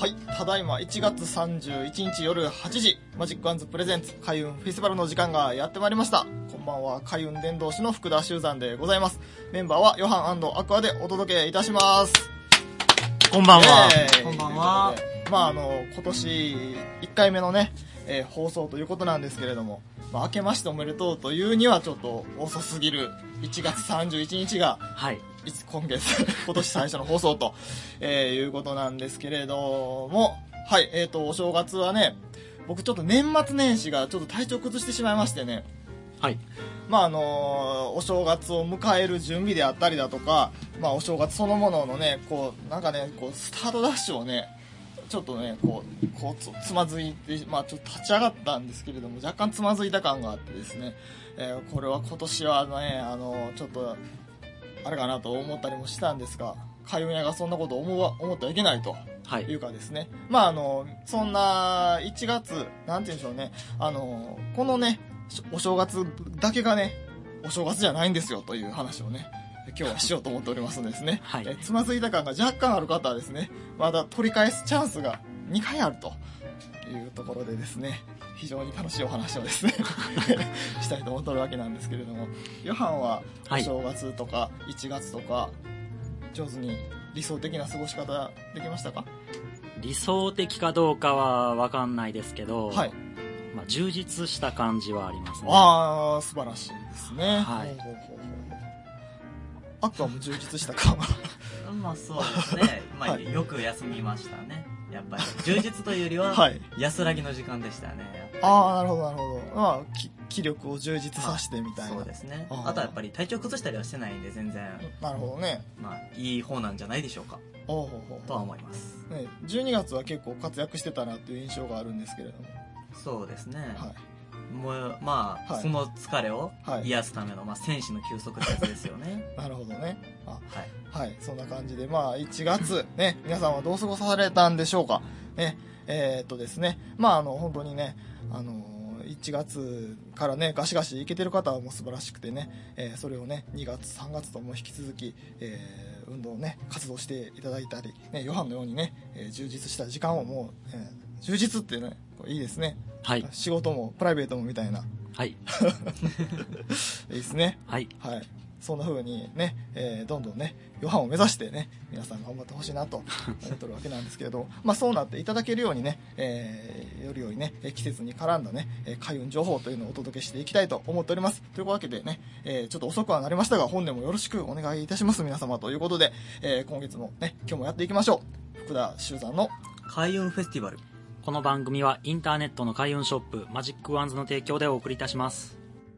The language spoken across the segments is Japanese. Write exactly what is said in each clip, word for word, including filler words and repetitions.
はい、ただいまいちがつさんじゅういちにち夜はちじ、マジックワンズプレゼンツ開運フェスティバルの時間がやってまいりました。こんばんは、開運伝道師の福田修山でございます。メンバーはヨハン&アクアでお届けいたします。 こんばんは。 こんばんは。 まああの今年いっかいめのね、えー、放送ということなんですけれども、まあ、明けましておめでとうというにはちょっと遅すぎるいちがつさんじゅういちにちが、 はい、 今月今年最初の放送と、えー、いうことなんですけれども、はい、えーとお正月はね、僕ちょっと年末年始がちょっと体調崩してしまいましてね、 はい、 まああのー、お正月を迎える準備であったりだとか、まあお正月そのもののね、こうなんかね、こうスタートダッシュをね、ちょっとね、こう、こうつ、つまずいて、まあちょっと立ち上がったんですけれども、若干つまずいた感があってですね、えー、これは今年はね、あのー、ちょっと、あれかなと思ったりもしたんですが、開運屋がそんなことを思わ思ってはいけないというかですね、はい、まああのそんないちがつなんて言うんでしょうね、あのこのねお正月だけがねお正月じゃないんですよという話をね今日はしようと思っておりますんですね、はい、えつまずいた感が若干ある方はですね、まだ取り返すチャンスがにかいあるというところでですね、非常に楽しいお話をですねしたいと思っておるわけなんですけれども、ヨハンはお正月とかいちがつとか上手に理想的な過ごし方できましたか？ 理想的かどうかは分かんないですけど、はい、まあ、充実した感じはありますね。 ああ、素晴らしいですね。 はい。ほうほうほうほう。 アクアも充実したかまあそうですね、まあ、はい、よく休みましたね。やっぱり充実というよりは安らぎの時間でしたね。 ああ、なるほどなるほど。まあ気力を充実させてみたいな。 そうですね。あ, あとはやっぱり体調崩したりはしてないんで全然。 なるほどね。 まあいい方なんじゃないでしょうか。おうほうほうとは思います。 ね、じゅうにがつは結構活躍してたなっていう印象があるんですけれども。 そうですね。はい。もうまあ、はい、その疲れを癒すための、まあ、戦士の休息ってやつですよね。 なるほどね。あ、はい、はい、そんな感じで、まあいちがつね、皆さんはどう過ごされたんでしょうか。ね、えー、っとですね、まああの本当にね、あのいちがつからねガシガシいけてる方はもう素晴らしくてね、えー、それをねにがつさんがつとも引き続き、えー、運動ね活動していただいたり、ね、ヨハンのようにね、えー、充実した時間をもう、えー、充実っていうねいいですね。はい、仕事もプライベートもみたいな。はい。いいですね。はい。はい。そんな風にね、えー、どんどんね、ヨハンを目指してね、皆さん頑張ってほしいなと思ってるわけなんですけれど、まあそうなっていただけるようにね、えー、よりよりね、季節に絡んだね、開運情報というのをお届けしていきたいと思っております。というわけでね、えー、ちょっと遅くはなりましたが、本年もよろしくお願いいたします、皆様ということで、えー、今月もね、今日もやっていきましょう。福田修山の開運フェスティバル。 この番組はインターネットの開運ショップマジックワンズの提供でお送りいたします。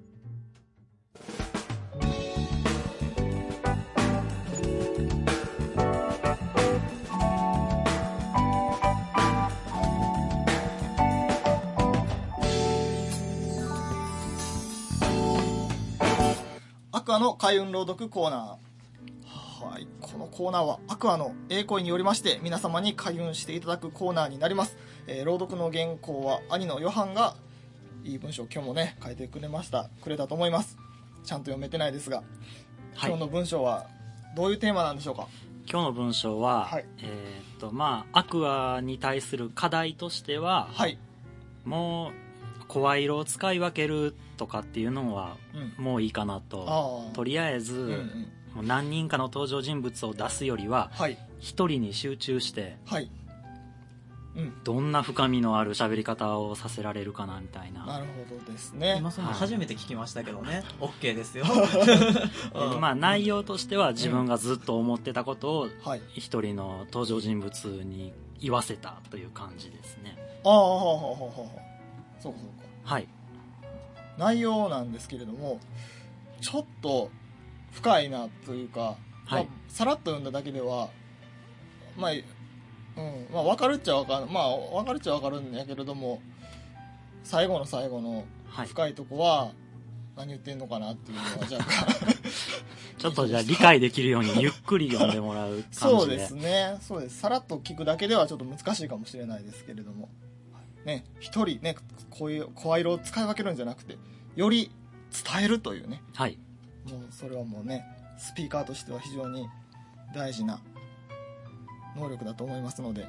アクアの開運朗読コーナー。はい、このコーナーはアクアの英声によりまして皆様に開運していただくコーナーになります。えー、朗読の原稿は兄のヨハンがいい文章を今日もね書いてくれましたくれたと思います。ちゃんと読めてないですが、はい、今日の文章はどういうテーマなんでしょうか？ 今日の文章は、はい、えー、っとまあアクアに対する課題としては、はい、もう声色を使い分けるとかっていうのは、うん、もういいかなと。とりあえず、うんうん、もう何人かの登場人物を出すよりは一、はい、人に集中して、はい、うん、どんな深みのある喋り方をさせられるかなみたいな。 なるほどですね。 今その初めて聞きましたけどね、はい、OK ですよ。 まあ内容としては自分がずっと思ってたことを一人の登場人物に言わせたという感じですね。 ああ、はあはあはあはあ。そうかそうか。 はい。 内容なんですけれども、ちょっと深いなというか、はい、まあ、さらっと読んだだけでは、まあ、うん、まあ分かるっちゃ分かる、まあ分かるっちゃ分かるんやけれども、最後の最後の深いとこは何言ってんのかなっていうのは若干ちょっとじゃあ理解できるようにゆっくり読んでもらう感じで。 そうですね、そうです。さらっと聞くだけではちょっと難しいかもしれないですけれども、ね、一人ね、こういう声色を使い分けるんじゃなくて、より伝えるというね、はい、もうそれはもうね、スピーカーとしては非常に大事な能力だと思いますので、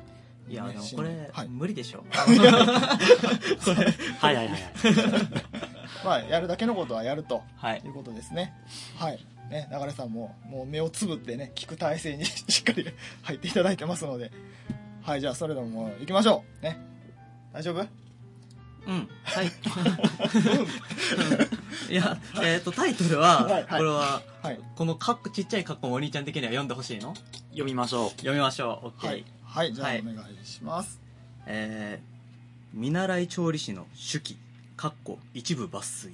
いや、でもこれ、はい、無理でしょ。 これ、はいはいはい。 まあ、やるだけのことはやると、はい、いうことですね。はい。ね、流さんも、もう目をつぶってね、聞く体制にしっかり入っていただいてますので。はい、じゃあ、それでももう行きましょう。ね。大丈夫？ うん。はい。いや、えっと、タイトルは、はい、これは、はい、このカッコ、ちっちゃいカッコもお兄ちゃん的には読んでほしいの？ 読みましょう。 読みましょう。オッケー。はい。 はい、じゃあ、お願いします。 えー、見習い調理師の手記、カッコ一部抜粋。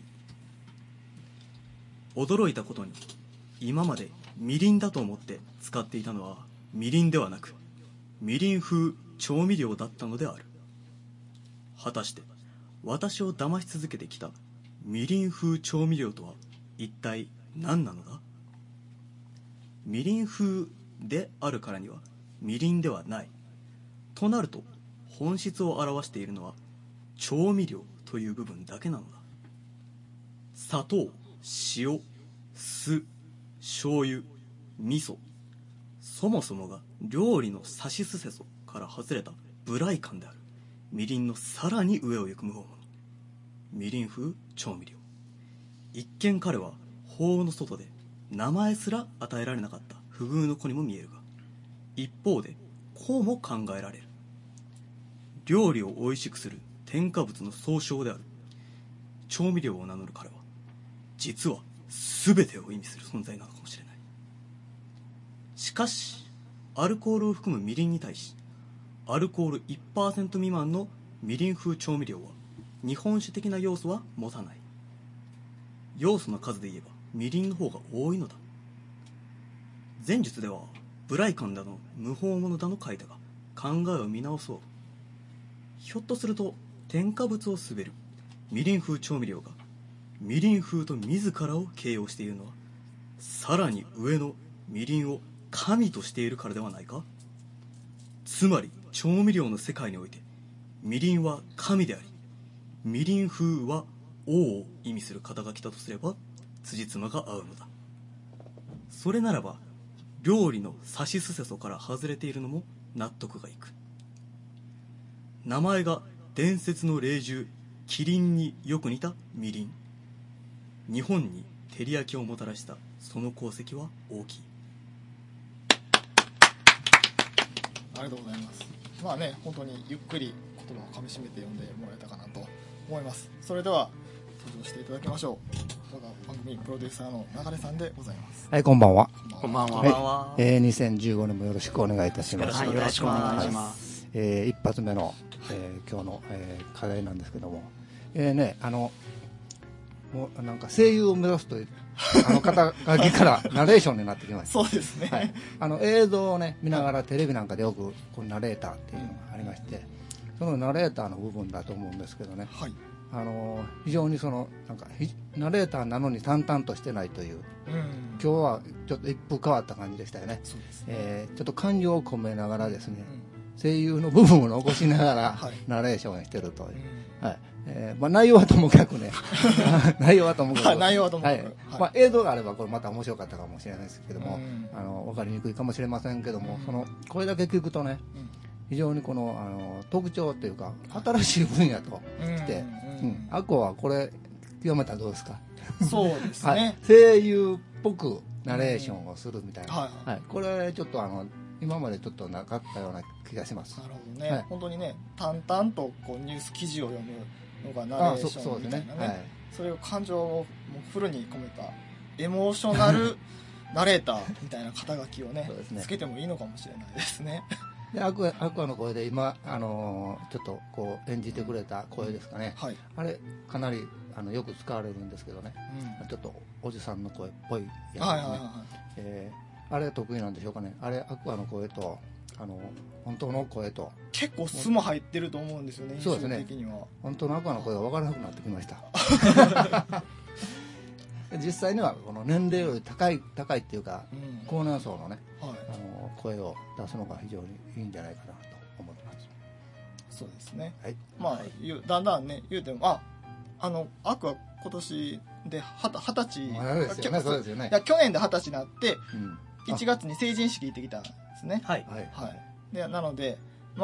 驚いたことに、今までみりんだと思って使っていたのはみりんではなく、みりん風調味料だったのである。果たして私を騙し続けてきたみりん風調味料とは一体何なのだ？みりん風であるからにはみりんではないとなると、本質を表しているのは調味料という部分だけなのだ。砂糖、塩、酢、醤油、味噌、そもそもが料理のさしすせそから外れた無頼感であるみりんのさらに上を行く無法者、みりん風調味料。一見彼は法の外で名前すら与えられなかった不遇の子にも見えるが、一方でこうも考えられる。料理を美味しくする添加物の総称である調味料を名乗る彼は、実は全てを意味する存在なのかもしれない。しかしアルコールを含むみりんに対し、アルコール いちパーセント 未満のみりん風調味料は日本酒的な要素は持たない。要素の数で言えばみりんの方が多いのだ。前述では無頼感だの無法者だの書いたが、考えを見直そう。ひょっとすると添加物を滑るみりん風調味料がみりん風と自らを形容しているのは、さらに上のみりんを神としているからではないか。つまり調味料の世界においてみりんは神であり、みりん風は王を意味する肩書きだとすれば辻褄が合うのだ。それならば料理のさしすせそから外れているのも納得がいく。名前が伝説の霊獣キリンによく似たみりん。日本に照り焼きをもたらしたその功績は大きい。 ありがとうございます。まあね、本当にゆっくり言葉をかみしめて読んでもらえたかなと思います。それでは登場していただきましょう。我が番組プロデューサーの流さんでございます。 はい、こんばんは。 こんばんは。 はい、えー、にせんじゅうごねんもよろしくお願いいたします。 はい、よろしくお願いします。 えー、一発目の、えー、今日の、えー、課題なんですけども、えーね、あのもうなんか声優を目指すというあの肩書きからナレーションになってきました。 そうですね、 はい、あの映像を、ね、見ながらテレビなんかでよくこうナレーターっていうのがありまして、そのナレーターの部分だと思うんですけどね、はい、あの非常にそのなんかナレーターなのに淡々としてないという、うん、今日はちょっと一風変わった感じでしたよね。そうですね、えー、ちょっと感情を込めながらですね、うん、声優の部分を残しながらナレーションしてるという、うん、はい、えーまあ、内容はともかくね内容はともかく内容はともかく、はいはい、 まあ、映像があればこれまた面白かったかもしれないですけども、うん、あの分かりにくいかもしれませんけども、うん、そのこれだけ聞くとね、うん、非常にこの、あの特徴というか新しい分野として、うんうん、あこはこれ読めたらどうですか？ そうですね、はい、 声優っぽくナレーションをするみたいな、うん、はいはい、これちょっとあの今までちょっとなかったような気がします。 なるほどね、はい、本当にね淡々とこうニュース記事を読むのがナレーションみたいなね、そ, ね、はい、それを感情をもうフルに込めたエモーショナルナレーターみたいな肩書きを ね, ねつけてもいいのかもしれないですね。 でアクア、アクアの声で今、あのー、ちょっとこう演じてくれた声ですかね、はい、あれかなりあのよく使われるんですけどね、うん、ちょっとおじさんの声っぽいやつですね、はいはいはい、えー、あれ得意なんでしょうかね。あれアクアの声とあの本当の声と結構素も入ってると思うんですよね。印象的には。そうですね、 本当のアクアの声が分からなくなってきました実際にはこの年齢より高い高いっていうか、うん、高年層のね、はい、あの声を出すのが非常にいいんじゃないかなと思ってます。 そうですね、はい、まあ、はい、だんだんね言うてもああのアクア今年で二十歳ですよね。そうですよね。いや去年で二十歳になって、うん、いちがつに成人式行ってきたんですね。はい、はい、でなのでまあ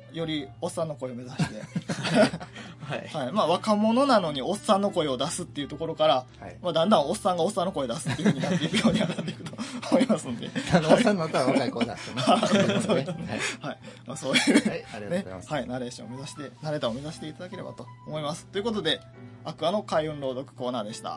よりおっさんの声を目指してはいはい、まあ若者なのにおっさんの声を出すっていうところから、はい、まあ、だんだんおっさんがおっさんの声を出すっていう風になっていくようにはなっていくと思いますんであのおっさんになったら若い子を出すとねそういう、 はいまあ、そういう、はいありがとうございます、ねはい、ナレーションを目指してナレーターを目指していただければと思います。ということでアクアの開運朗読コーナーでした。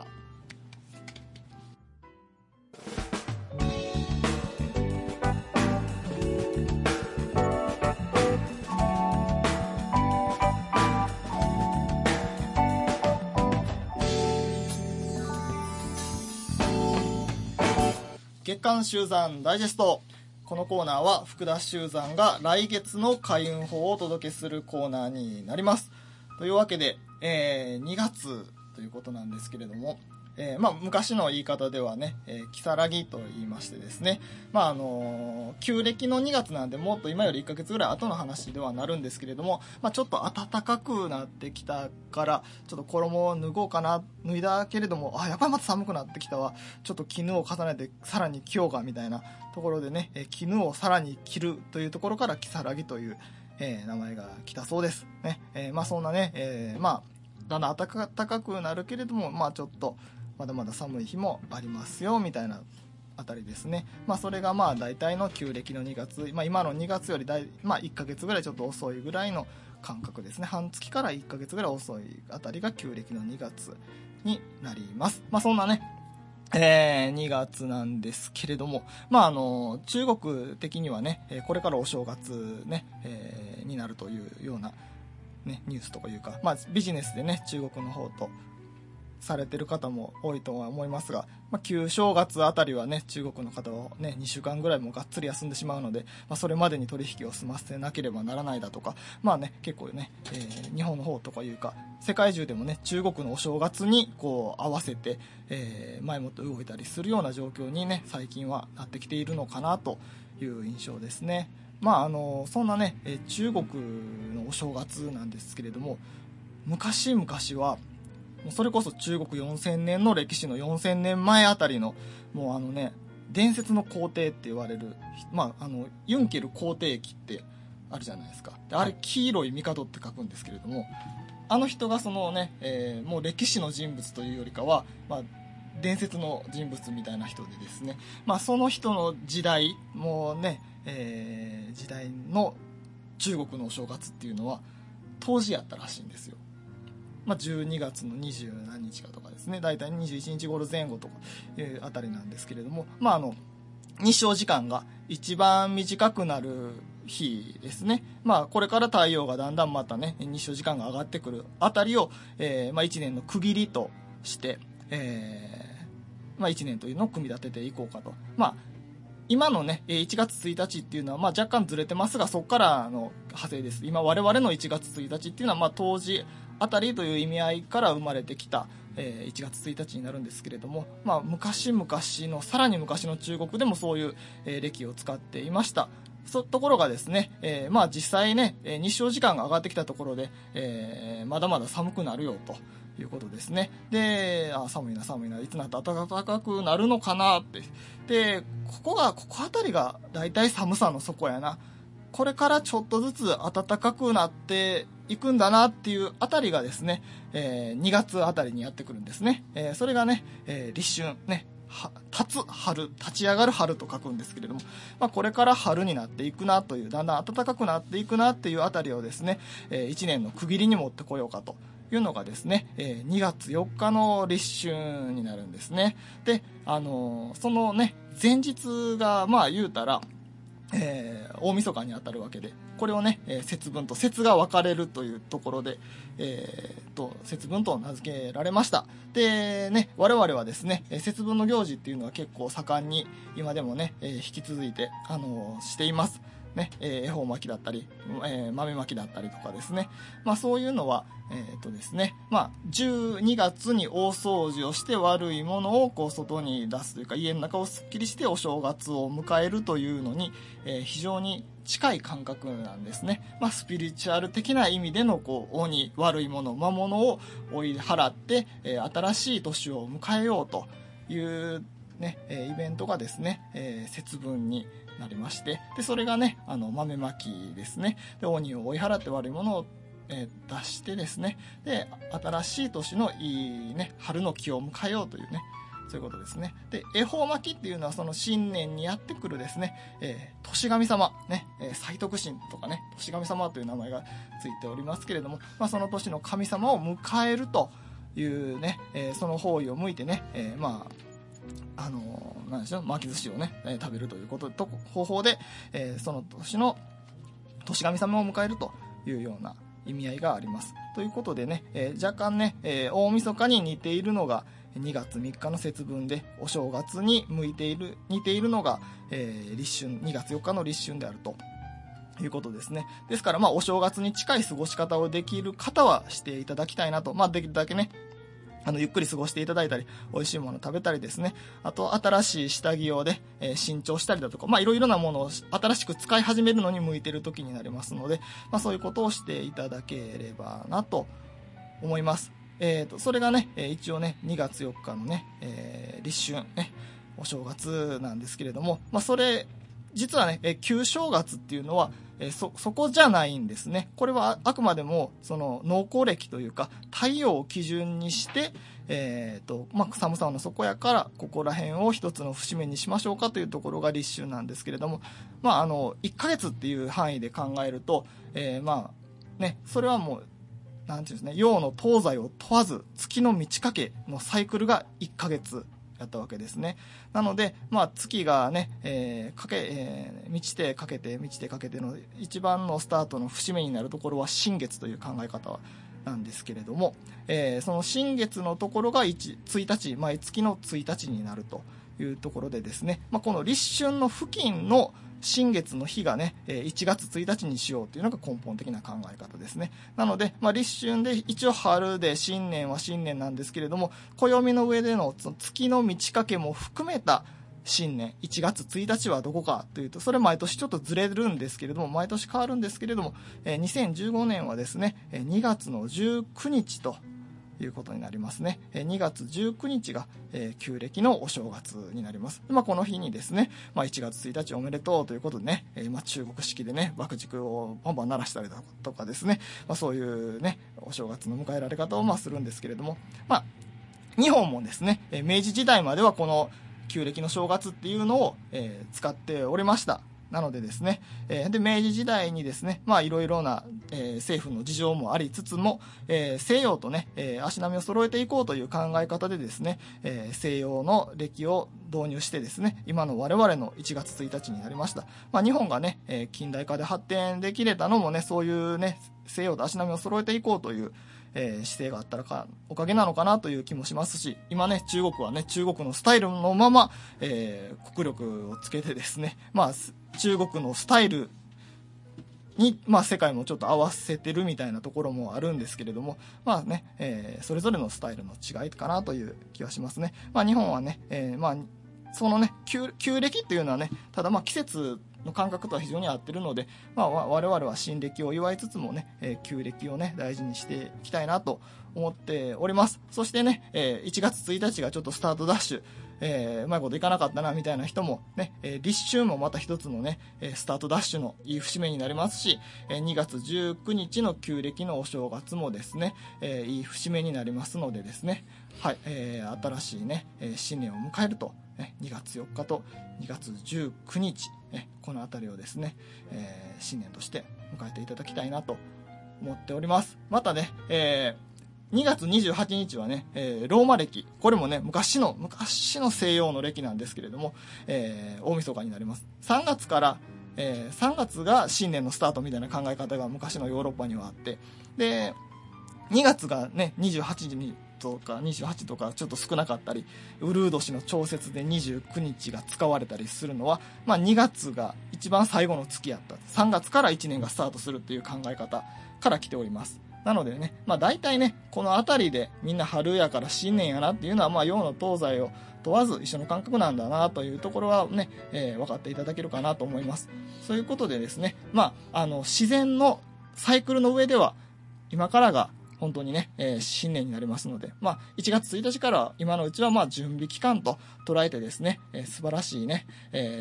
月刊周山ダイジェスト。このコーナーは福田周山が来月の開運法をお届けするコーナーになります。というわけで、えー、にがつということなんですけれども、えーまあ、昔の言い方ではね、えー、如月と言いましてですね、まああのー、旧暦のにがつなんでもっと今よりいっかげつぐらい後の話ではなるんですけれども、まあ、ちょっと暖かくなってきたからちょっと衣を脱ごうかな、脱いだけれどもあやっぱりまた寒くなってきたわ、ちょっと絹を重ねてさらに着ようかみたいなところでね、えー、絹をさらに着るというところから如月という、えー、名前が来たそうですね。えー、まあそんなね、えー、まあだんだん暖かくなるけれども、まあちょっとまだまだ寒い日もありますよみたいなあたりですね。まあそれがまあ大体の旧暦のにがつ、まあ、今のにがつよりだい、まあ、いっかげつぐらいちょっと遅いぐらいの感覚ですね。半月からいっかげつぐらい遅いあたりが旧暦のにがつになります。まあそんなね、えー、にがつなんですけれども、まああの中国的にはね、これからお正月ね、えー、になるというような、ね、ニュースとかいうか、まあビジネスでね中国の方とされてる方も多いとは思いますが、まあ、旧正月あたりはね中国の方はねにしゅうかんぐらいもがっつり休んでしまうので、まあ、それまでに取引を済ませなければならないだとか、まあね結構ね、えー、日本の方とかいうか世界中でもね中国のお正月にこう合わせて、えー、前もって動いたりするような状況にね最近はなってきているのかなという印象ですね。まああのそんなね、えー、中国のお正月なんですけれども、昔々はそれこそ中国よんせんねんの歴史のよんせんねんまえあたりのもうあのね伝説の皇帝って言われる、まあ、あのユンケル皇帝旗ってあるじゃないですか。であれ黄色い帝って書くんですけれども、あの人がそのね、えー、もう歴史の人物というよりかは、まあ、伝説の人物みたいな人でですね、まあ、その人の時代もうね、えー、時代の中国のお正月っていうのは当時やったらしいんですよ。まあ、じゅうにがつのにじゅうなんにちかとかですね、だいたいにじゅういちにち頃前後とかいうあたりなんですけれども、まあ、あの日照時間が一番短くなる日ですね。まあこれから太陽がだんだんまたね日照時間が上がってくるあたりを、えーまあ、いちねんの区切りとして、えーまあ、いちねんというのを組み立てていこうかと。まあ今のねいちがつついたちっていうのはまあ若干ずれてますが、そこからの派生です。今我々のいちがつついたちっていうのはまあ当時あたりという意味合いから生まれてきた、えー、いちがつついたちになるんですけれども、まあ、昔々のさらに昔の中国でもそういう、えー、暦を使っていました。そところがですね、えーまあ、実際ね日照時間が上がってきたところで、えー、まだまだ寒くなるよということですね。で、あ寒いな寒いないつになって暖かくなるのかなって、でここがここあたりがだいたい寒さの底やな、これからちょっとずつ暖かくなっていくんだなっていうあたりがですね、えー、にがつあたりにやってくるんですね。えー、それがね、えー、立春ね、立つ春、立ち上がる春と書くんですけれども、まあ、これから春になっていくなという、だんだん暖かくなっていくなっていうあたりをですね、えー、いちねんの区切りに持ってこようかというのがですね、えー、にがつよっかの立春になるんですね。で、あのー、そのね前日がまあ言うたらえー、大晦日にあたるわけで、これをね、えー、節分と節が分かれるというところで、えー、と節分と名付けられました。でね、我々はですね節分の行事っていうのは結構盛んに今でもね、えー、引き続いて、あのー、していますね。えー、恵方巻きだったり、えー、豆巻きだったりとかですね、まあそういうのはえーとですね、まあ、じゅうにがつに大掃除をして悪いものをこう外に出すというか、家の中をすっきりしてお正月を迎えるというのに、えー、非常に近い感覚なんですね。まあ、スピリチュアル的な意味でのこう鬼、悪いもの、魔物を追い払って、えー、新しい年を迎えようというね、イベントがですね、えー、節分に、 なりまして、でそれがねあの豆まきですね。で鬼を追い払って悪いものを、えー、出してですね、で新しい年のいいね春の木を迎えようというね、そういうことですね。で恵方巻きっていうのはその新年にやってくるですね、えー、年神様ね、えー、歳徳神とかね年神様という名前がついておりますけれども、まあ、その年の神様を迎えるというね、えー、その方位を向いてね、えー、まああのー、なんでしょう、巻き寿司をね、えー、食べるということと方法で、えー、その年の年神様を迎えるというような意味合いがあります。ということでね、えー、若干ね、えー、大晦日に似ているのがにがつみっかの節分で、お正月に向いている似ているのが、えー、立春にがつよっかの立春であるということですね。ですからまあお正月に近い過ごし方をできる方はしていただきたいなと、まあできるだけねあのゆっくり過ごしていただいたり、美味しいものを食べたりですね、あと新しい下着をね、えー、新調したりだとか、まあいろいろなものを新しく使い始めるのに向いている時になりますので、まあそういうことをしていただければなと思います。えーとそれがね、一応ねにがつよっかのね、えー、立春ねお正月なんですけれども、まあそれ実はね、え旧正月っていうのは、えそそこじゃないんですね。これはあくまでもその農耕暦というか太陽を基準にして、えーとまあ、寒さの底やからここら辺を一つの節目にしましょうかというところが立春なんですけれども、まあ、あのいっかげつっていう範囲で考えると、えー、まあねそれはもうなんていうんですね、陽の東西を問わず月の満ち欠けのサイクルがいっかげつやったわけですね。なので、まあ、月がね、えーかけえー、満ちてかけて満ちてかけての一番のスタートの節目になるところは新月という考え方なんですけれども、えー、その新月のところが 1, 1日毎月のついたちになるというところでですね、まあ、この立春の付近の新月の日がねいちがつついたちにしようというのが根本的な考え方ですね。なので、まあ、立春で一応春で新年は新年なんですけれども、暦の上での月の満ち欠けも含めた新年いちがつついたちはどこかというと、それ毎年ちょっとずれるんですけれども、毎年変わるんですけれども、にせんじゅうごねんはですねにがつのじゅうくにちということになりますね。にがつじゅうくにちが、えー、旧暦のお正月になります。まあ、この日にですね、まあ、いちがつついたちおめでとうということでね、えーまあ、中国式でね爆竹をバンバン鳴らしたりだとかですね、まあ、そういうねお正月の迎えられ方をまあするんですけれども、まあ、日本もですね明治時代まではこの旧暦の正月っていうのを、えー、使っておりました。なのでですね、えー、で明治時代にですね、まあいろいろな、えー、政府の事情もありつつも、えー、西洋とね、えー、足並みを揃えていこうという考え方でですね、えー、西洋の暦を導入してですね、今の我々のいちがつついたちになりました。まあ日本がね、えー、近代化で発展できれたのもね、そういうね、西洋と足並みを揃えていこうというえー、姿勢があったらかおかげなのかなという気もしますし、今ね中国はね中国のスタイルのまま、えー、国力をつけてですね、まあ中国のスタイルに、まあ、世界もちょっと合わせてるみたいなところもあるんですけれども、まあね、えー、それぞれのスタイルの違いかなという気はしますね。まあ日本はね、えー、まあそのね 旧, 旧暦っていうのはね、ただまあ季節の感覚とは非常に合ってるので、まあ、我々は新暦を祝いつつもね、えー、旧暦をね大事にしていきたいなと思っております。そしてね、えー、いちがつついたちがちょっとスタートダッシュ、えー、うまいこといかなかったなみたいな人もね、えー、立春もまた一つのねスタートダッシュのいい節目になりますし、えー、にがつじゅうくにちの旧暦のお正月もですね、えー、いい節目になりますのでですね、はい、えー、新しいね、えー、新年を迎えるとにがつよっかとにがつじゅうくにち、この辺りをですね、えー、新年として迎えていただきたいなと思っております。またね、えー、にがつにじゅうはちにちはね、えー、ローマ暦、これもね昔の昔の西洋の暦なんですけれども、えー、大晦日になります。さんがつから、えー、さんがつが新年のスタートみたいな考え方が昔のヨーロッパにはあって、でにがつがねにじゅうはちにちとかにじゅうはちとかちょっと少なかったり、うるう年の調節でにじゅうくにちが使われたりするのは、まあ、にがつが一番最後の月やった、さんがつからいちねんがスタートするっていう考え方から来ております。なのでね、まあ、大体ねこの辺りでみんな春やから新年やなっていうのは、まあ、洋の東西を問わず一緒の感覚なんだなというところはね、えー、分かっていただけるかなと思います。そういうことでですね、まあ、あの自然のサイクルの上では今からが本当にね、えー、新年になりますので、まあ、いちがつついたちから今のうちはまあ準備期間と捉えてですね、えー、素晴らしいね、えー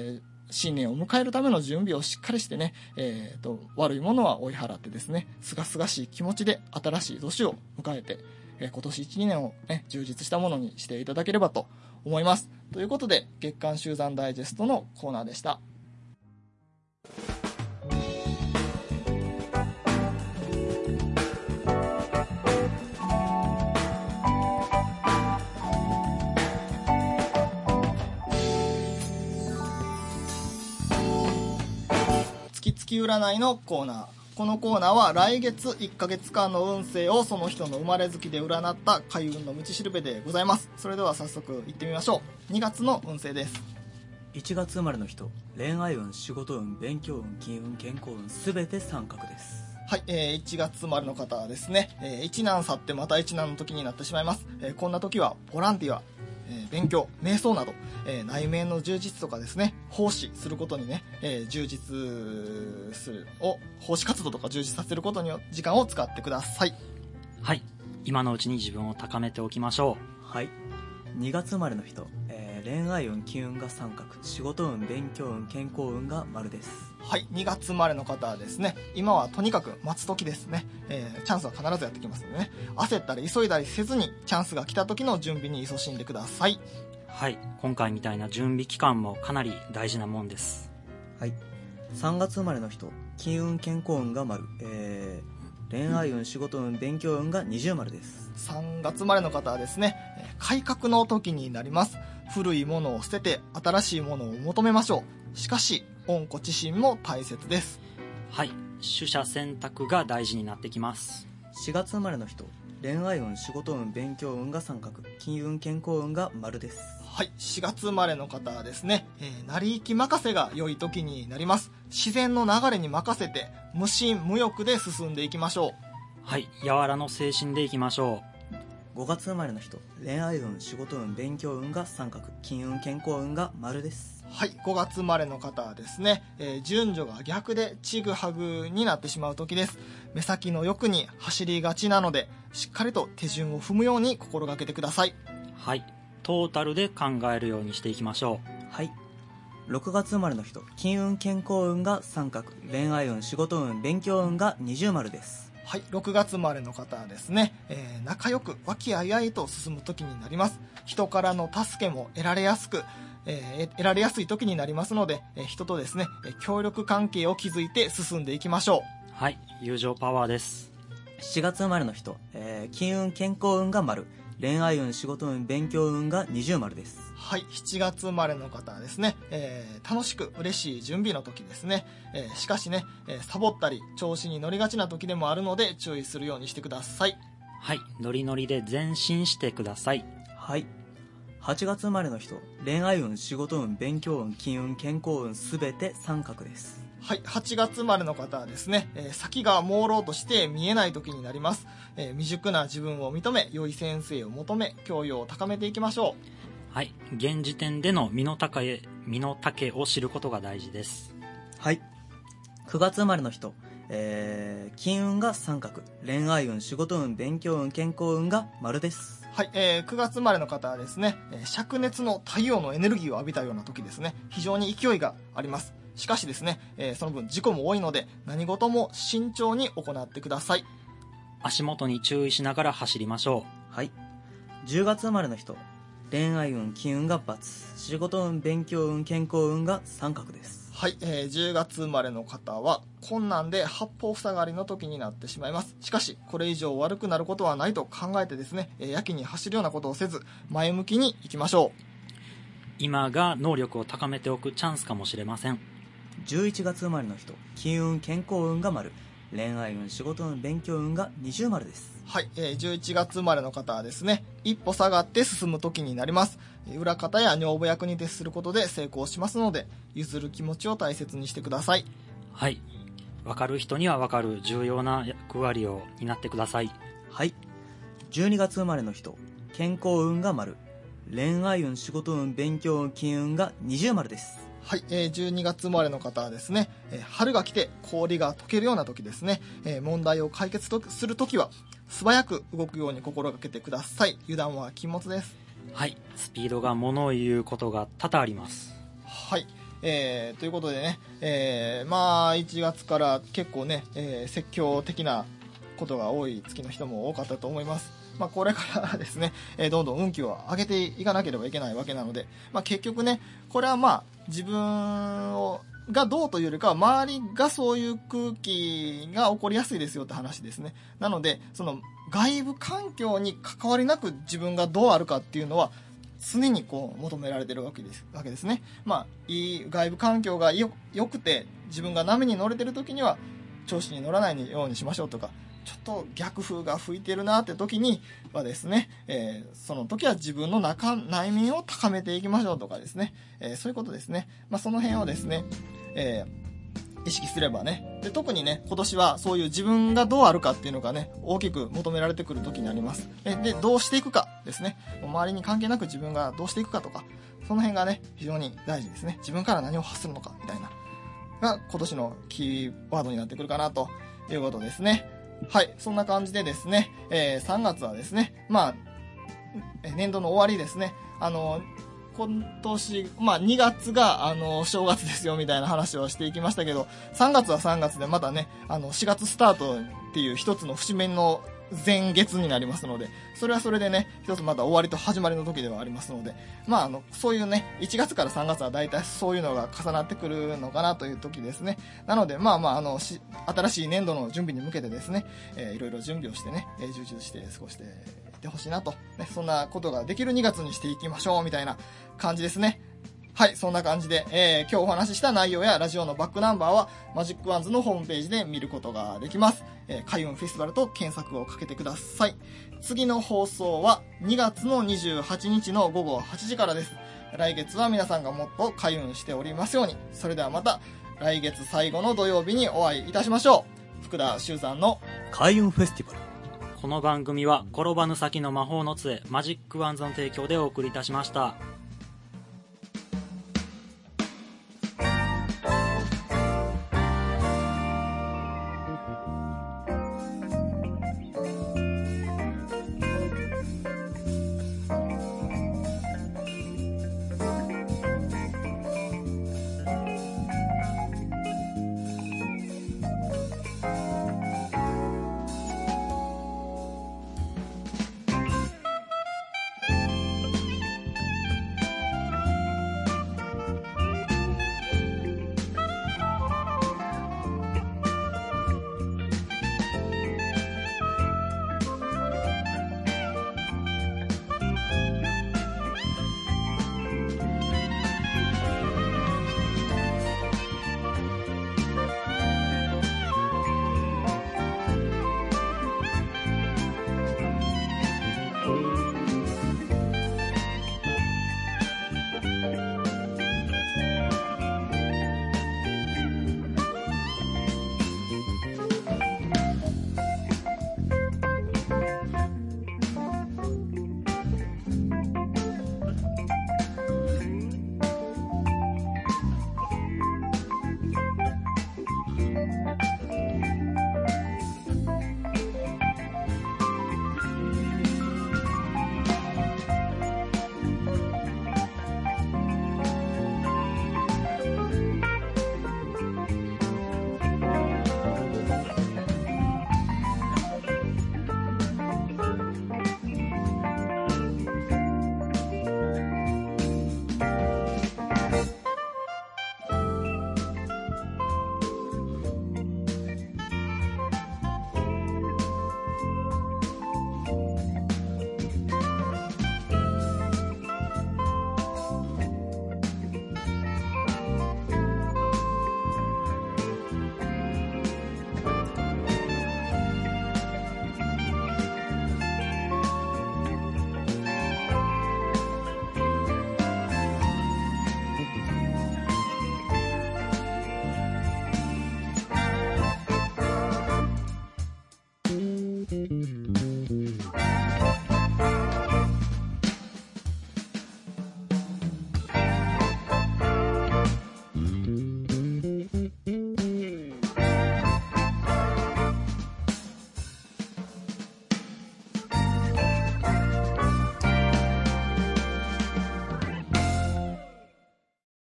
新年を迎えるための準備をしっかりしてね、えーと、悪いものは追い払ってですね、すがすがしい気持ちで新しい年を迎えて、えー、今年いち、にねんを、ね、充実したものにしていただければと思います。ということで、月刊集団ダイジェストのコーナーでした。月々占いのコーナー。このコーナーは来月いっかげつかんの運勢をその人の生まれ月で占った開運の道しるべでございます。それでは早速行ってみましょう。にがつの運勢です。 いちがつ生まれの人、恋愛運、仕事運、勉強運、金運、健康運、すべて三角です。 はい、えー、いちがつ生まれの方はですね、えー、一難去ってまた一難の時になってしまいます。えー、こんな時はボランティア、えー、勉強、瞑想など、えー、内面の充実とかですね、奉仕することにね、えー、充実するを奉仕活動とか充実させることに時間を使ってください。 はい、今のうちに自分を高めておきましょう。はい、にがつ生まれの人、えー、恋愛運、金運が三角、仕事運、勉強運、健康運が丸です。 はい、にがつ生まれの方はですね、今はとにかく待つ時ですね、えー、チャンスは必ずやってきますのでね、焦ったり急いだりせずにチャンスが来た時の準備に勤しんでください。 はい、今回みたいな準備期間もかなり大事なもんです。 はい、さんがつ生まれの人、金運、健康運が丸、えー、恋愛運、仕事運、勉強運が二重丸です。 さんがつ生まれの方はですね、改革の時になります。古いものを捨てて新しいものを求めましょう。しかし温故知新も大切です。 はい、取捨選択が大事になってきます。 しがつ生まれの人、恋愛運、仕事運、勉強運が三角、金運、健康運が丸です。 はい、しがつ生まれの方はですね、えー、成り行き任せが良い時になります。自然の流れに任せて無心無欲で進んでいきましょう。 はい、柔らの精神でいきましょう。ごがつ生まれの人、恋愛運、仕事運、勉強運が三角、金運、健康運が丸です。 はい、ごがつ生まれの方はですね、えー、順序が逆でちぐはぐになってしまう時です。目先の欲に走りがちなので、しっかりと手順を踏むように心がけてください。 はい、トータルで考えるようにしていきましょう。はい、ろくがつ生まれの人、金運、健康運が三角、恋愛運、仕事運、勉強運が二重丸です。 はい、ろくがつ生まれの方はですね、えー、仲良く和気あいあいと進む時になります。人からの助けも得られやすく、えー、得られやすい時になりますので、えー、人とですね、協力関係を築いて進んでいきましょう。はい、友情パワーです。 しちがつ生まれの人、えー、金運、健康運が丸、恋愛運、仕事運、勉強運が二重丸です。 はい、しちがつ生まれの方はですね、えー、楽しく嬉しい準備の時ですね、えー、しかしね、えー、サボったり調子に乗りがちな時でもあるので注意するようにしてください。 はい、ノリノリで前進してください。 はい、はちがつ生まれの人、恋愛運、仕事運、勉強運、金運、健康運、すべて三角です。 はい、はちがつ生まれの方はですね、えー、先が朦朧として見えない時になります。えー、未熟な自分を認め、良い先生を求め、教養を高めていきましょう。 はい、現時点での身の丈、身の丈を知ることが大事です。 はい、くがつ生まれの人、えー、金運が三角、恋愛運、仕事運、勉強運、健康運が丸です。 はい、えー、くがつ生まれの方はですね、えー、灼熱の太陽のエネルギーを浴びたような時ですね、非常に勢いがあります。しかしですね、えー、その分事故も多いので、何事も慎重に行ってください。 足元に注意しながら走りましょう。はい、じゅうがつ生まれの人、恋愛運、金運が×、仕事運、勉強運、健康運が三角です。 はい、えー、じゅうがつ生まれの方は困難で八方塞がりの時になってしまいます。しかしこれ以上悪くなることはないと考えてですね、えー、やけに走るようなことをせず前向きにいきましょう。 今が能力を高めておくチャンスかもしれません。 じゅういちがつ生まれの人、金運、健康運が丸、恋愛運、仕事運、勉強運が二重丸です。 はい、えー、じゅういちがつ生まれの方はですね、一歩下がって進む時になります。裏方や女房役に徹することで成功しますので、譲る気持ちを大切にしてください。 はい、分かる人には分かる重要な役割を担ってください。 はい、じゅうにがつ生まれの人、健康運が丸、恋愛運、仕事運、勉強運、金運が二重丸です。 はい、えー、じゅうにがつ生まれの方はですね、えー、春が来て氷が溶けるような時ですね、えー、問題を解決とする時は素早く動くように心がけてください。油断は禁物です。 はい、スピードが物を言うことが多々あります。 はい、 えー、ということでね、えー、まあいちがつから結構ね、えー、説教的なことが多い月の人も多かったと思います。まあ、これからですね、えー、どんどん運気を上げていかなければいけないわけなので、まあ、結局ね、これはまあ自分をがどうというよりかは周りがそういう空気が起こりやすいですよって話ですね。なのでその外部環境に関わりなく自分がどうあるかっていうのは常にこう求められてるわけです、わけですね。まあいい外部環境がよ良くて自分が波に乗れてる時には調子に乗らないようにしましょうとか、ちょっと逆風が吹いてるなって時にはですね、えー、その時は自分の中内面を高めていきましょうとかですね、えー、そういうことですね。まあ、その辺をですね、えー、意識すればね、で特にね今年はそういう自分がどうあるかっていうのがね大きく求められてくる時になります。で、でどうしていくかですね、周りに関係なく自分がどうしていくかとか、その辺がね非常に大事ですね。自分から何を発するのかみたいなが今年のキーワードになってくるかなということですね。はい、そんな感じでですね、えー、さんがつはですね、まあ年度の終わりですね。あの今年、まあにがつがあの正月ですよみたいな話をしていきましたけど、さんがつはさんがつでまたね、あのしがつスタートっていう一つの節目の前月になりますので、それはそれでね一つまた終わりと始まりの時ではありますので、まああのそういうねいちがつからさんがつはだいたいそういうのが重なってくるのかなという時ですね。なのでまあまああのし新しい年度の準備に向けてですね、えー、いろいろ準備をしてね、えー、充実して過ごしていってほしいなと、ね、そんなことができるにがつにしていきましょうみたいな感じですね。はい、そんな感じで、えー、今日お話しした内容やラジオのバックナンバーはマジックワンズのホームページで見ることができます。えー、開運フェスティバルと検索をかけてください。次の放送はにがつのにじゅうはちにちのごごはちじからです。来月は皆さんがもっと開運しておりますように。それではまた来月最後の土曜日にお会いいたしましょう。福田修さんの開運フェスティバル。 この番組は転ばぬ先の魔法の杖マジックワンズの提供でお送りいたしました。